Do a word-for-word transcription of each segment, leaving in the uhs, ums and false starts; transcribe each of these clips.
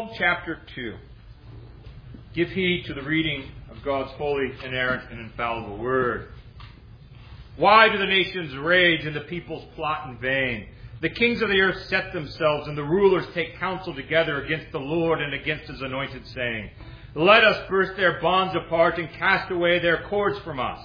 Psalm chapter two. Give heed to the reading of God's holy, inerrant, and infallible word. Why do the nations rage and the peoples plot in vain? The kings of the earth set themselves, and the rulers take counsel together against the Lord and against his anointed, saying, Let us burst their bonds apart and cast away their cords from us.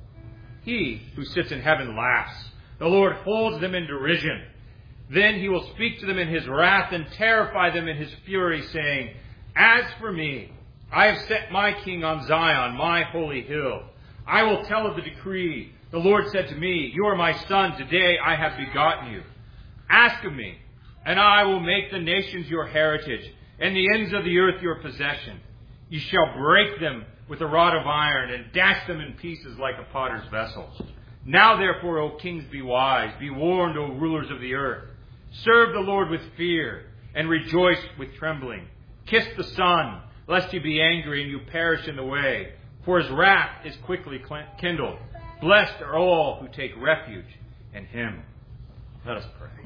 He who sits in heaven laughs. The Lord holds them in derision. Then he will speak to them in his wrath and terrify them in his fury, saying, As for me, I have set my king on Zion, my holy hill. I will tell of the decree. The Lord said to me, You are my son. Today I have begotten you. Ask of me, and I will make the nations your heritage, and the ends of the earth your possession. You shall break them with a rod of iron, and dash them in pieces like a potter's vessels. Now therefore, O kings, be wise. Be warned, O rulers of the earth. Serve the Lord with fear, and rejoice with trembling. Kiss the Son, lest he be angry and you perish in the way, for his wrath is quickly kindled. Blessed are all who take refuge in him. Let us pray.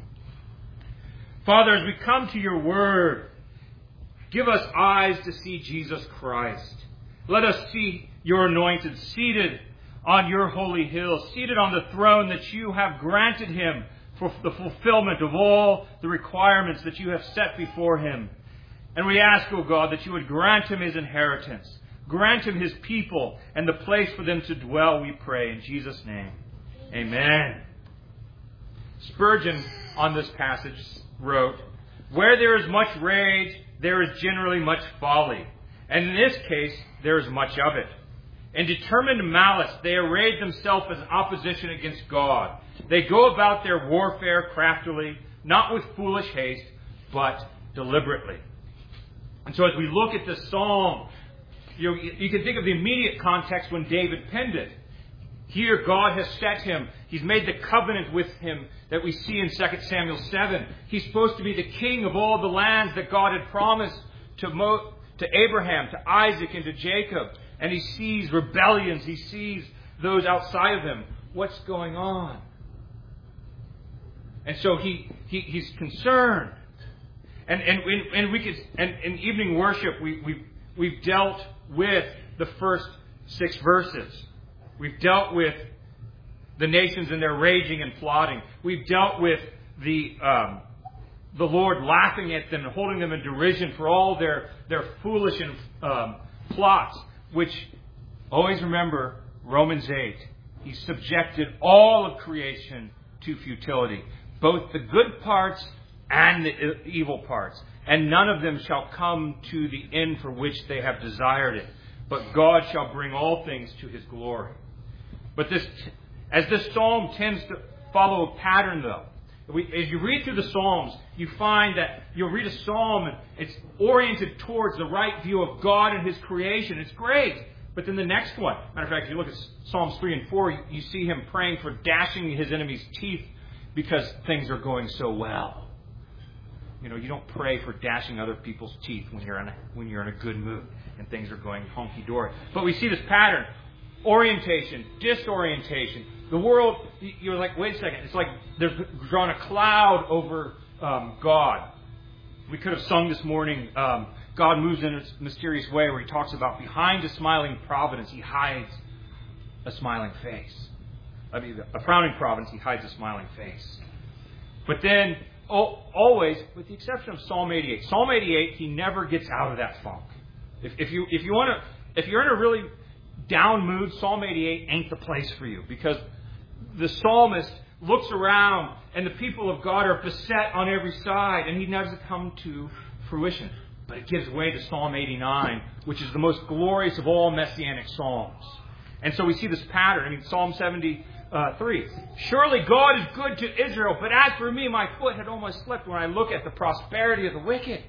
Father, as we come to your word, give us eyes to see Jesus Christ. Let us see your anointed seated on your holy hill, seated on the throne that you have granted him for the fulfillment of all the requirements that you have set before him. And we ask, O God, that you would grant him his inheritance, grant him his people, and the place for them to dwell, we pray, in Jesus' name. Amen. Spurgeon, on this passage, wrote, Where there is much rage, there is generally much folly. And in this case, there is much of it. In determined malice, they array themselves as opposition against God. They go about their warfare craftily, not with foolish haste, but deliberately. And so as we look at this psalm, you, you can think of the immediate context when David penned it. Here, God has set him. He's made the covenant with him that we see in Second Samuel seven. He's supposed to be the king of all the lands that God had promised to, Mo, to Abraham, to Isaac, and to Jacob. And he sees rebellions. He sees those outside of him. What's going on? And so he, he he's concerned. And and and we could and in evening worship we we we've dealt with the first six verses. We've dealt with the nations and their raging and plotting. We've dealt with the um, the Lord laughing at them and holding them in derision for all their their foolish and um, plots. Which, always remember, Romans eight. He subjected all of creation to futility, both the good parts and the evil parts. And none of them shall come to the end for which they have desired it. But God shall bring all things to his glory. But this, as this psalm tends to follow a pattern, though, we, as you read through the Psalms, you find that you'll read a psalm and it's oriented towards the right view of God and his creation. It's great. But then the next one, matter of fact, if you look at Psalms three and four, you, you see him praying for dashing his enemies' teeth because things are going so well. You know, you don't pray for dashing other people's teeth when you're in a, when you're in a good mood and things are going hunky-dory. But we see this pattern. Orientation, disorientation. The world, you're like, wait a second. It's like there's drawn a cloud over um, God. We could have sung this morning, um, God moves in a mysterious way, where he talks about behind a smiling providence, he hides a smiling face. I mean, a frowning providence, he hides a smiling face. But then, oh, always, with the exception of Psalm eighty-eight, Psalm eighty-eight, he never gets out of that funk. If, if you if you want to, if you're in a really down mood, Psalm eighty-eight ain't the place for you, because the psalmist looks around and the people of God are beset on every side, and he doesn't come to fruition. But it gives way to Psalm eighty-nine, which is the most glorious of all messianic psalms. And so we see this pattern. I mean, Psalm seventy-three. Surely God is good to Israel, but as for me, my foot had almost slipped when I look at the prosperity of the wicked.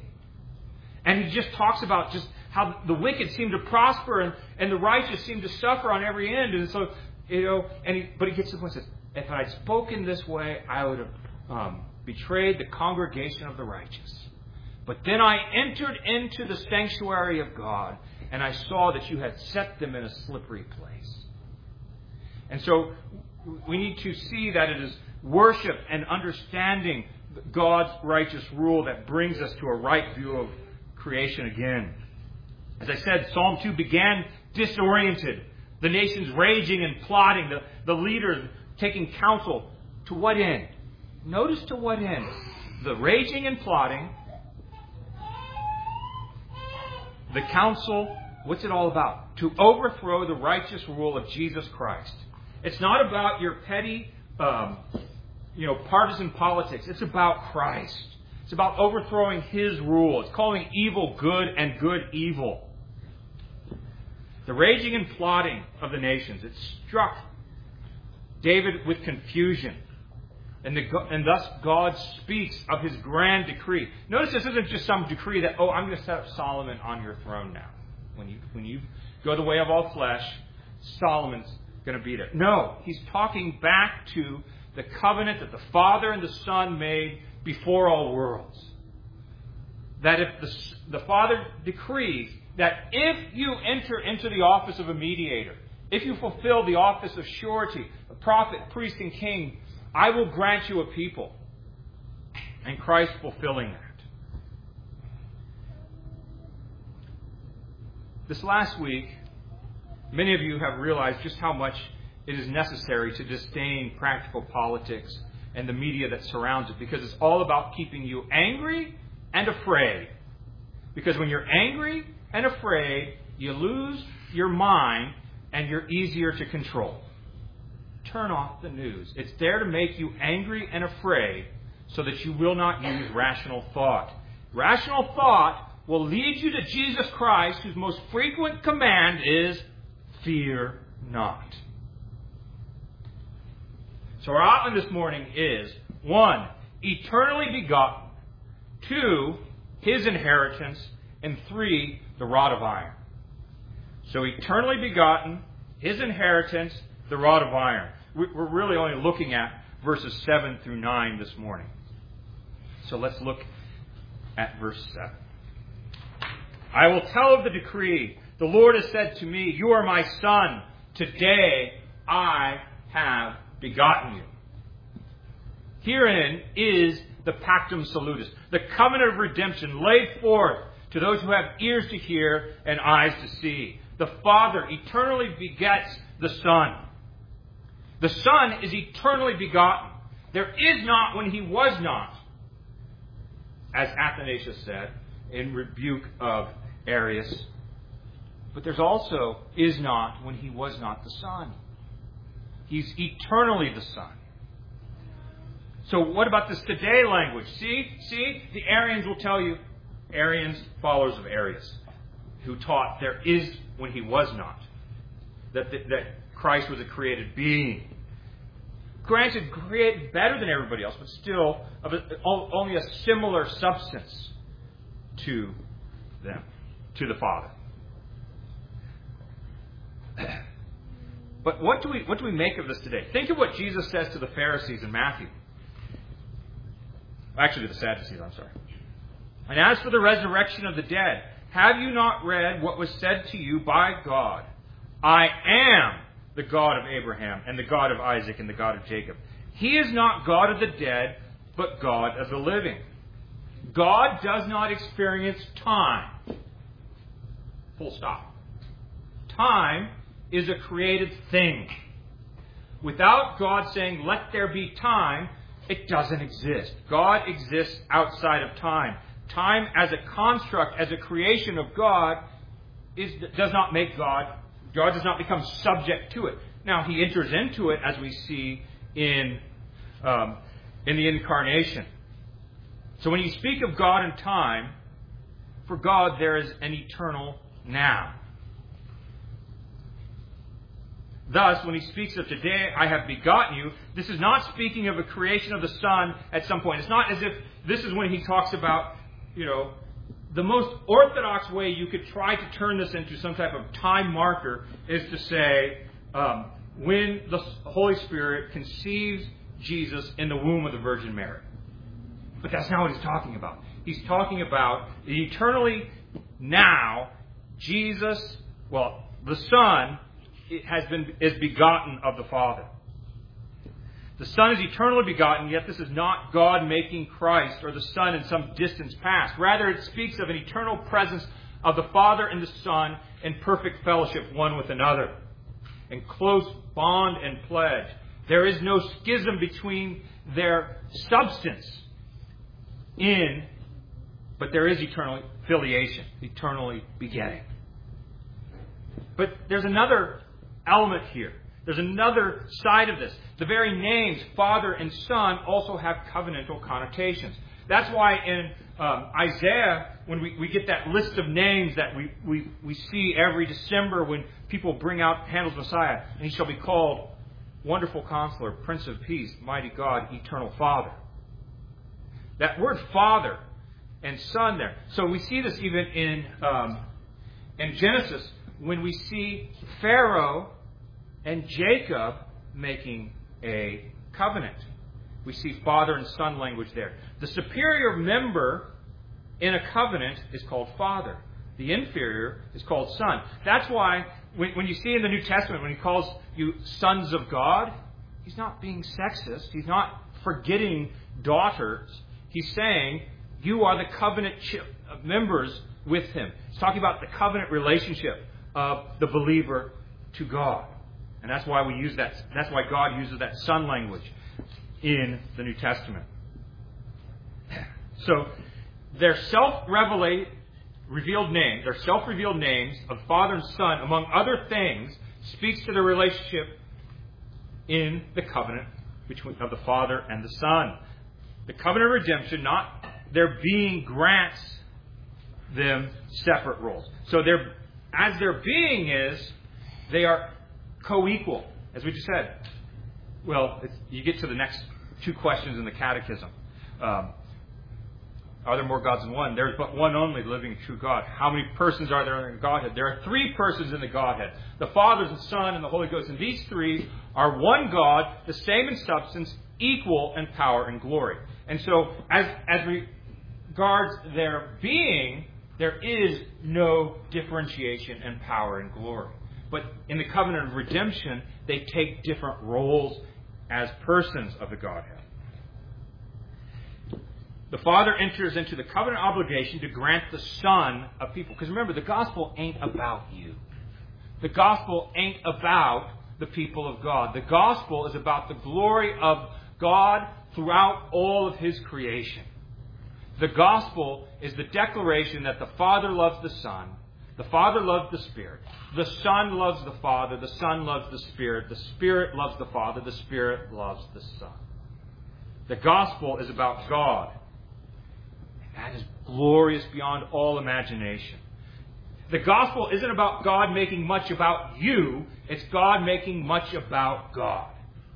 And he just talks about just how the wicked seem to prosper and, and the righteous seem to suffer on every end. And so, you know, and he, but he gets to the point and says, if I had spoken this way, I would have um, betrayed the congregation of the righteous. But then I entered into the sanctuary of God, and I saw that you had set them in a slippery place. And so we need to see that it is worship and understanding God's righteous rule that brings us to a right view of creation again. As I said, Psalm two began disoriented. The nations raging and plotting. The, the leaders taking counsel. To what end? Notice to what end. The raging and plotting. The counsel, what's it all about? To overthrow the righteous rule of Jesus Christ. It's not about your petty, um, you know, partisan politics. It's about Christ. It's about overthrowing His rule. It's calling evil good and good evil. The raging and plotting of the nations. It struck David with confusion. And, the, and thus God speaks of His grand decree. Notice this isn't just some decree that, oh, I'm going to set up Solomon on your throne now. When you, when you go the way of all flesh, Solomon's going to be there. No, He's talking back to the covenant that the Father and the Son made before all worlds. That if the, the Father decrees that if you enter into the office of a mediator, if you fulfill the office of surety, a prophet, priest, and king, I will grant you a people. And Christ fulfilling that. This last week, many of you have realized just how much it is necessary to disdain practical politics and the media that surrounds it, because it's all about keeping you angry and afraid. Because when you're angry and afraid, you lose your mind and you're easier to control. Turn off the news. It's there to make you angry and afraid so that you will not use rational thought. Rational thought will lead you to Jesus Christ, whose most frequent command is, fear not. So our outline this morning is, one, eternally begotten. Two, His inheritance. And three, the rod of iron. So eternally begotten, His inheritance, the rod of iron. We're really only looking at verses seven through nine this morning. So let's look at verse seven. I will tell of the decree. The Lord has said to me, you are my son. Today I have begotten you. Herein is the Pactum Salutis, the covenant of redemption laid forth to those who have ears to hear and eyes to see. The Father eternally begets the Son. The Son is eternally begotten. There is not when He was not, as Athanasius said in rebuke of Arius. But there's also is not when He was not the Son. He's eternally the Son. So what about this today language? See, see, the Arians will tell you, Arians, followers of Arius, who taught there is when He was not. That, that, that Christ was a created being. Granted, created better than everybody else, but still of a, only a similar substance to them, to the Father. But what do we what do we make of this today? Think of what Jesus says to the Pharisees in Matthew. Actually, to the Sadducees, I'm sorry. And as for the resurrection of the dead, have you not read what was said to you by God? I am the God of Abraham and the God of Isaac and the God of Jacob. He is not God of the dead, but God of the living. God does not experience time. Full stop. Time is a created thing. Without God saying, let there be time, it doesn't exist. God exists outside of time. Time as a construct, as a creation of God, is, does not make God, God does not become subject to it. Now, He enters into it, as we see in, um, in the incarnation. So when you speak of God and time, for God there is an eternal now. Thus, when He speaks of today, I have begotten you, this is not speaking of a creation of the Son at some point. It's not as if this is when He talks about, you know, the most orthodox way you could try to turn this into some type of time marker is to say, um, when the Holy Spirit conceives Jesus in the womb of the Virgin Mary. But that's not what He's talking about. He's talking about the eternally now, Jesus, well, the Son, it has been is begotten of the Father. The Son is eternally begotten, yet this is not God making Christ or the Son in some distance past. Rather, it speaks of an eternal presence of the Father and the Son in perfect fellowship one with another, in close bond and pledge. There is no schism between their substance in, but there is eternal filiation, eternally begetting. But there's another element here. There's another side of this. The very names, Father and Son, also have covenantal connotations. That's why in um, Isaiah, when we, we get that list of names that we, we, we see every December when people bring out Handel's Messiah, and he shall be called Wonderful Counselor, Prince of Peace, Mighty God, Eternal Father. That word Father and Son there. So we see this even in um, in Genesis when we see Pharaoh and Jacob making a covenant. We see father and son language there. The superior member in a covenant is called father. The inferior is called son. That's why when, when you see in the New Testament, when he calls you sons of God, he's not being sexist. He's not forgetting daughters. He's saying you are the covenant ch- members with him. He's talking about the covenant relationship of the believer to God. And that's why we use that. That's why God uses that son language in the New Testament. So their self-revealed names, their self-revealed names of Father and Son, among other things, speaks to the relationship in the covenant between of the Father and the Son. The covenant of redemption, not their being, grants them separate roles. So their as their being is, they are co-equal, as we just said. Well, it's, you get to the next two questions in the Catechism. Um, are there more gods than one? There's but one only, the living and true God. How many persons are there in the Godhead? There are three persons in the Godhead. The Father, the Son, and the Holy Ghost. And these three are one God, the same in substance, equal in power and glory. And so, as, as regards their being, there is no differentiation in power and glory. But in the covenant of redemption, they take different roles as persons of the Godhead. The Father enters into the covenant obligation to grant the Son a people. Because remember, the gospel ain't about you. The gospel ain't about the people of God. The gospel is about the glory of God throughout all of His creation. The gospel is the declaration that the Father loves the Son, the Father loves the Spirit, the Son loves the Father, the Son loves the Spirit, the Spirit loves the Father, the Spirit loves the Son. The gospel is about God. That is glorious beyond all imagination. The gospel isn't about God making much about you. It's God making much about God.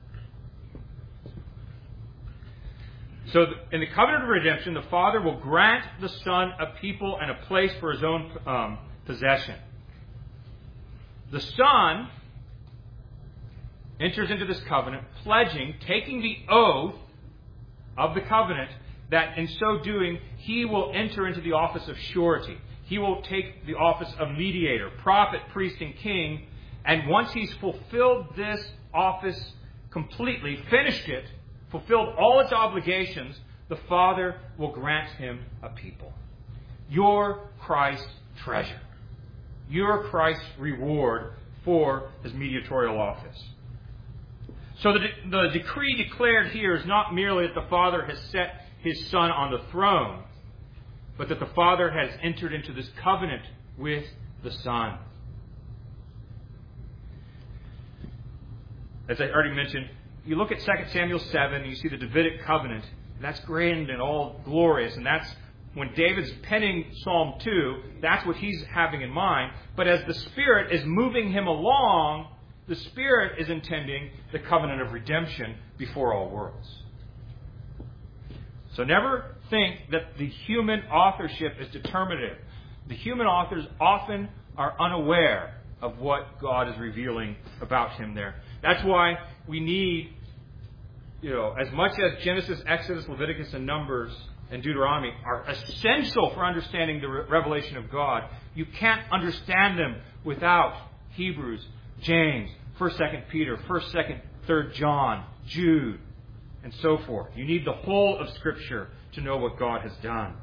So in the covenant of redemption, the Father will grant the Son a people and a place for His own um, possession. The Son enters into this covenant, pledging, taking the oath of the covenant, that in so doing, He will enter into the office of surety. He will take the office of mediator, prophet, priest, and king. And once He's fulfilled this office completely, finished it, fulfilled all its obligations, the Father will grant Him a people. Your Christ's treasure. Your Christ's reward for His mediatorial office. So the, de- the decree declared here is not merely that the Father has set His Son on the throne, but that the Father has entered into this covenant with the Son. As I already mentioned, you look at Second Samuel seven, and you see the Davidic covenant. That's grand and all glorious, and that's when David's penning Psalm two, that's what he's having in mind. But as the Spirit is moving him along, the Spirit is intending the covenant of redemption before all worlds. So never think that the human authorship is determinative. The human authors often are unaware of what God is revealing about Him there. That's why we need, you know, as much as Genesis, Exodus, Leviticus, and Numbers, and Deuteronomy are essential for understanding the revelation of God, you can't understand them without Hebrews, James, First, Second Peter, First, Second, Third John, Jude, and so forth. You need the whole of Scripture to know what God has done.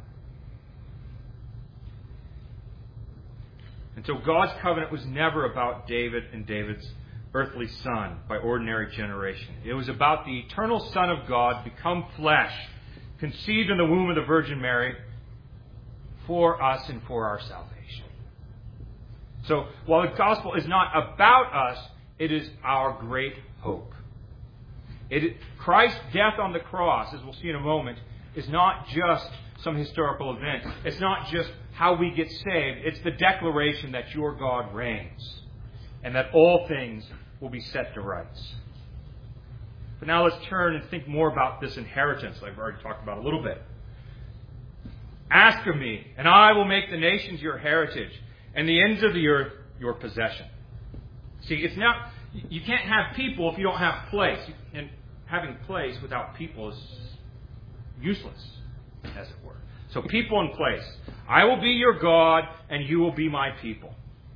And so God's covenant was never about David and David's earthly son by ordinary generation. It was about the eternal Son of God become flesh, conceived in the womb of the Virgin Mary for us and for our salvation. So while the gospel is not about us, it is our great hope. It, Christ's death on the cross, as we'll see in a moment, is not just some historical event. It's not just how we get saved. It's the declaration that your God reigns and that all things will be set to rights. But now let's turn and think more about this inheritance I've already talked about a little bit. Ask of me, and I will make the nations your heritage and the ends of the earth your possession. See, it's not, you can't have people if you don't have place. And having place without people is useless, as it were. So people and place. I will be your God, and you will be my people.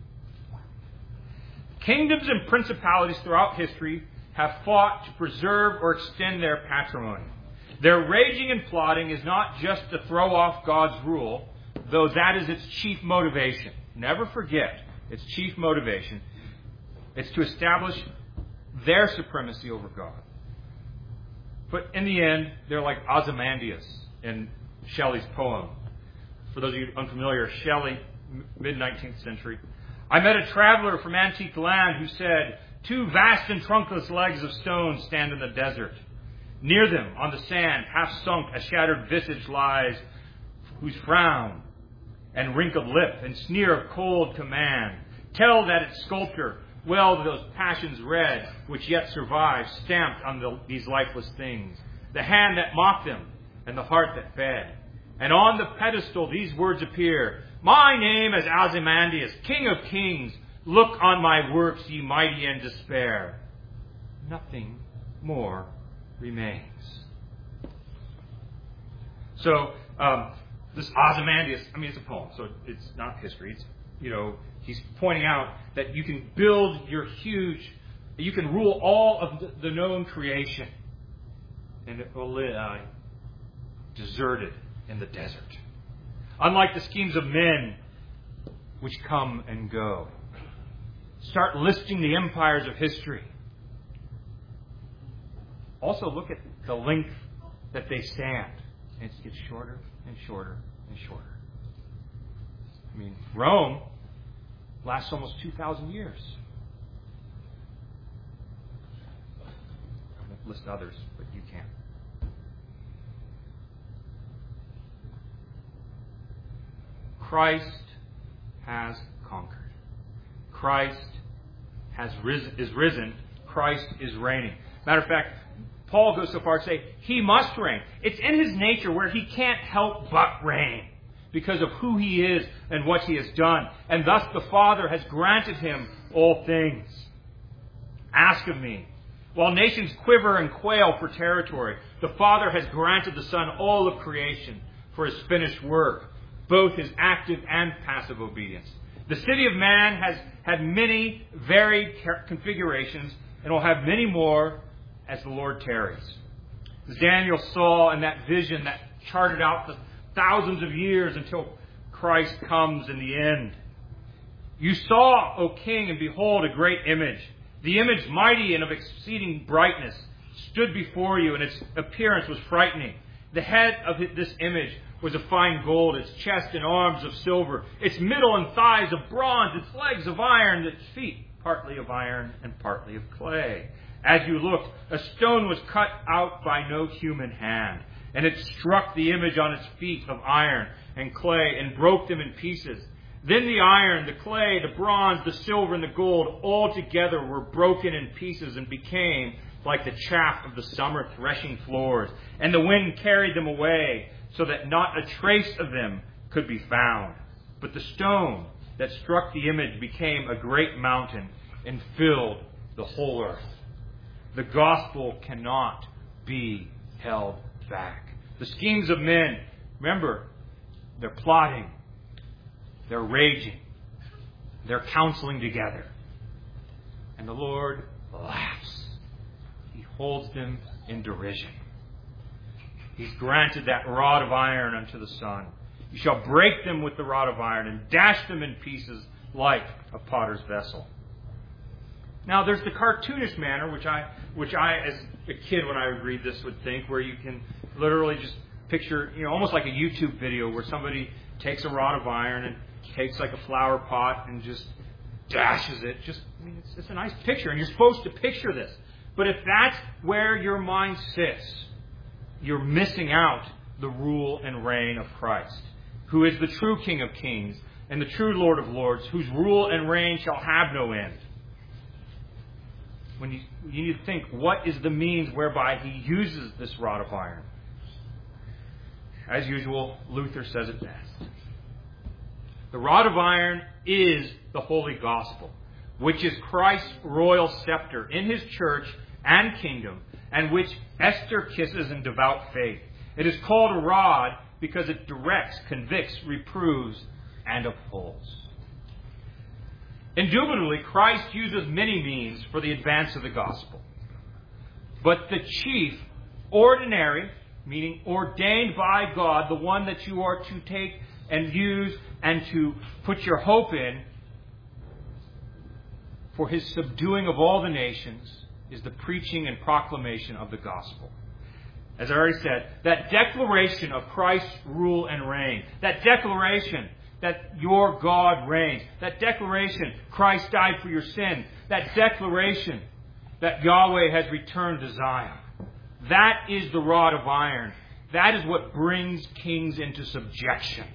Kingdoms and principalities throughout history have fought to preserve or extend their patrimony. Their raging and plotting is not just to throw off God's rule, though that is its chief motivation. Never forget its chief motivation. It's to establish their supremacy over God. But in the end, they're like Ozymandias in Shelley's poem. For those of you unfamiliar, Shelley, mid-nineteenth century. I met a traveler from antique land who said, two vast and trunkless legs of stone stand in the desert. Near them, on the sand, half sunk, a shattered visage lies, whose frown and wrinkled lip and sneer of cold command tell that its sculptor well those passions red which yet survive, stamped on the, these lifeless things, the hand that mocked them and the heart that fed. And on the pedestal these words appear, my name is Ozymandias, King of Kings. Look on my works, ye mighty, and despair. Nothing more remains. So, um, this Ozymandias, I mean, it's a poem, so it's not history. It's, you know, he's pointing out that you can build your huge, you can rule all of the, the known creation, and it will lie deserted in the desert. Unlike the schemes of men which come and go. Start listing the empires of history. Also look at the length that they stand. It gets shorter and shorter and shorter. I mean, Rome lasts almost two thousand years. I'm going to list others, but you can't. Christ has conquered. Christ has risen, is risen. Christ is reigning. Matter of fact, Paul goes so far as to say he must reign. It's in his nature where he can't help but reign because of who he is and what he has done. And thus the Father has granted him all things. Ask of me. While nations quiver and quail for territory, the Father has granted the Son all of creation for his finished work, both his active and passive obedience. The city of man has had many varied configurations and will have many more as the Lord tarries. As Daniel saw in that vision that charted out the thousands of years until Christ comes in the end. You saw, O King, and behold, a great image. The image, mighty and of exceeding brightness, stood before you, and its appearance was frightening. The head of this image was of fine gold, its chest and arms of silver, its middle and thighs of bronze, its legs of iron, its feet partly of iron and partly of clay. As you looked, a stone was cut out by no human hand, and it struck the image on its feet of iron and clay and broke them in pieces. Then the iron, the clay, the bronze, the silver, and the gold all together were broken in pieces and became like the chaff of the summer threshing floors. And the wind carried them away, so that not a trace of them could be found. But the stone that struck the image became a great mountain and filled the whole earth. The gospel cannot be held back. The schemes of men, remember, they're plotting, they're raging, they're counseling together. And the Lord laughs. He holds them in derision. He's granted that rod of iron unto the Son. You shall break them with the rod of iron and dash them in pieces like a potter's vessel. Now, there's the cartoonish manner, which I, which I, as a kid, when I would read this, would think, where you can literally just picture, you know, almost like a YouTube video where somebody takes a rod of iron and takes like a flower pot and just dashes it. Just, I mean, it's, it's a nice picture, and you're supposed to picture this. But if that's where your mind sits, you're missing out the rule and reign of Christ, who is the true King of Kings and the true Lord of Lords, whose rule and reign shall have no end. When you, you need to think, what is the means whereby he uses this rod of iron? As usual, Luther says it best. The rod of iron is the Holy Gospel, which is Christ's royal scepter in his church and kingdom, and which Esther kisses in devout faith. It is called a rod because it directs, convicts, reproves, and upholds. Indubitably, Christ uses many means for the advance of the gospel. But the chief, ordinary, meaning ordained by God, the one that you are to take and use and to put your hope in for his subduing of all the nations, is the preaching and proclamation of the gospel. As I already said, that declaration of Christ's rule and reign, that declaration that your God reigns, that declaration Christ died for your sin, that declaration that Yahweh has returned to Zion, that is the rod of iron. That is what brings kings into subjection.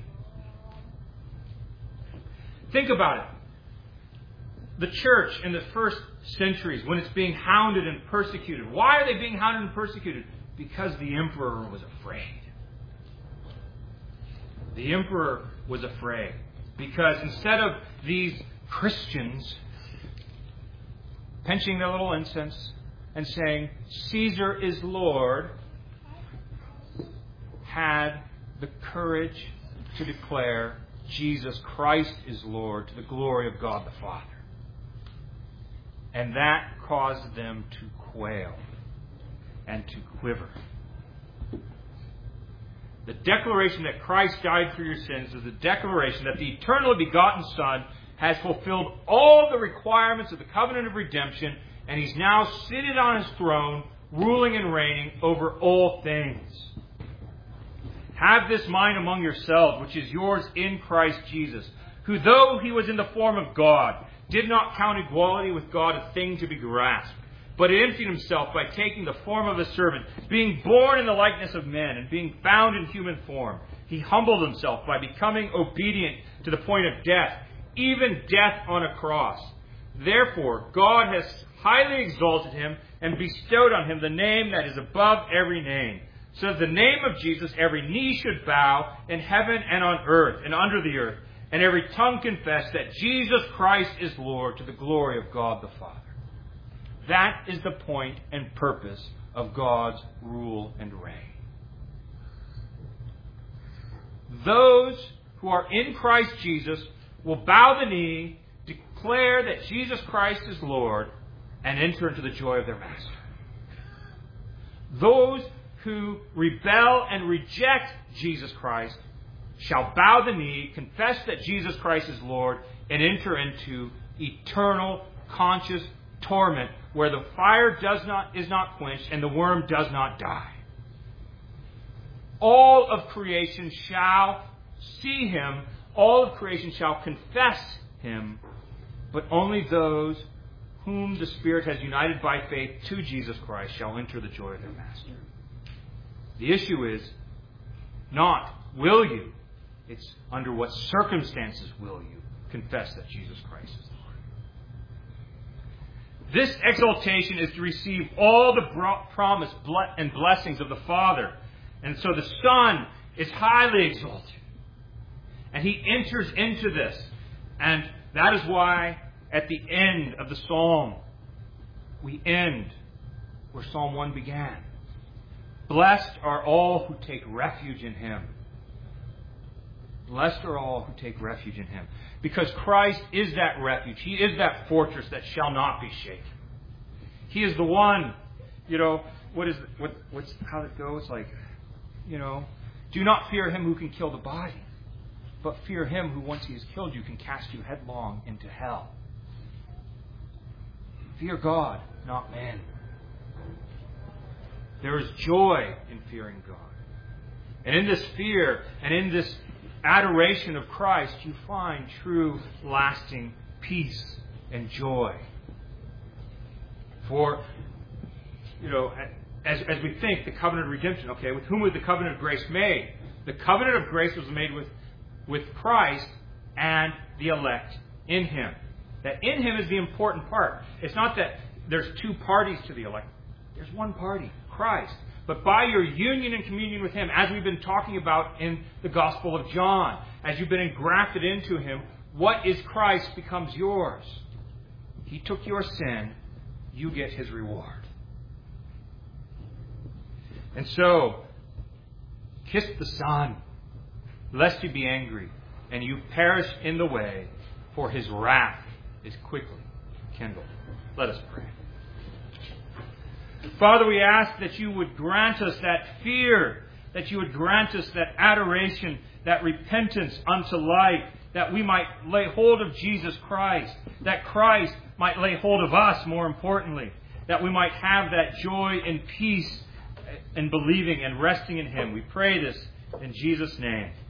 Think about it. The church in the first centuries, when it's being hounded and persecuted, why are they being hounded and persecuted? Because the emperor was afraid. The emperor was afraid. Because instead of these Christians pinching their little incense and saying, Caesar is Lord, had the courage to declare Jesus Christ is Lord to the glory of God the Father. And that caused them to quail and to quiver. The declaration that Christ died for your sins is the declaration that the eternally begotten Son has fulfilled all the requirements of the covenant of redemption, and he's now seated on his throne, ruling and reigning over all things. Have this mind among yourselves, which is yours in Christ Jesus, who, though he was in the form of God, did not count equality with God a thing to be grasped, but emptied himself by taking the form of a servant, being born in the likeness of men, and being found in human form. He humbled himself by becoming obedient to the point of death, even death on a cross. Therefore, God has highly exalted him and bestowed on him the name that is above every name, so that the name of Jesus every knee should bow in heaven and on earth and under the earth, and every tongue confess that Jesus Christ is Lord to the glory of God the Father. That is the point and purpose of God's rule and reign. Those who are in Christ Jesus will bow the knee, declare that Jesus Christ is Lord, and enter into the joy of their Master. Those who rebel and reject Jesus Christ shall bow the knee, confess that Jesus Christ is Lord, and enter into eternal conscious torment where the fire does not is not quenched and the worm does not die. All of creation shall see him, all of creation shall confess him, but only those whom the Spirit has united by faith to Jesus Christ shall enter the joy of their Master. The issue is not, will you? It's under what circumstances will you confess that Jesus Christ is Lord. This exaltation is to receive all the promise and blessings of the Father. And so the Son is highly exalted. And he enters into this. And that is why at the end of the psalm, we end where Psalm one began. Blessed are all who take refuge in him. Blessed are all who take refuge in him. Because Christ is that refuge. He is that fortress that shall not be shaken. He is the one, you know, what is what what's how it goes? Like you know, do not fear him who can kill the body, but fear him who, once he has killed you, can cast you headlong into hell. Fear God, not man. There is joy in fearing God. And in this fear and in this adoration of Christ, you find true, lasting peace and joy. For, you know, as, as we think, the covenant of redemption, okay, with whom was the covenant of grace made? The covenant of grace was made with, with Christ and the elect in him. That in him is the important part. It's not that there's two parties to the elect. There's one party, Christ. But by your union and communion with him, as we've been talking about in the Gospel of John, as you've been engrafted into him, what is Christ becomes yours. He took your sin, you get his reward. And so, kiss the Son, lest you be angry, and you perish in the way, for his wrath is quickly kindled. Let us pray. Father, we ask that you would grant us that fear, that you would grant us that adoration, that repentance unto life, that we might lay hold of Jesus Christ, that Christ might lay hold of us, more importantly, that we might have that joy and peace in believing and resting in him. We pray this in Jesus' name.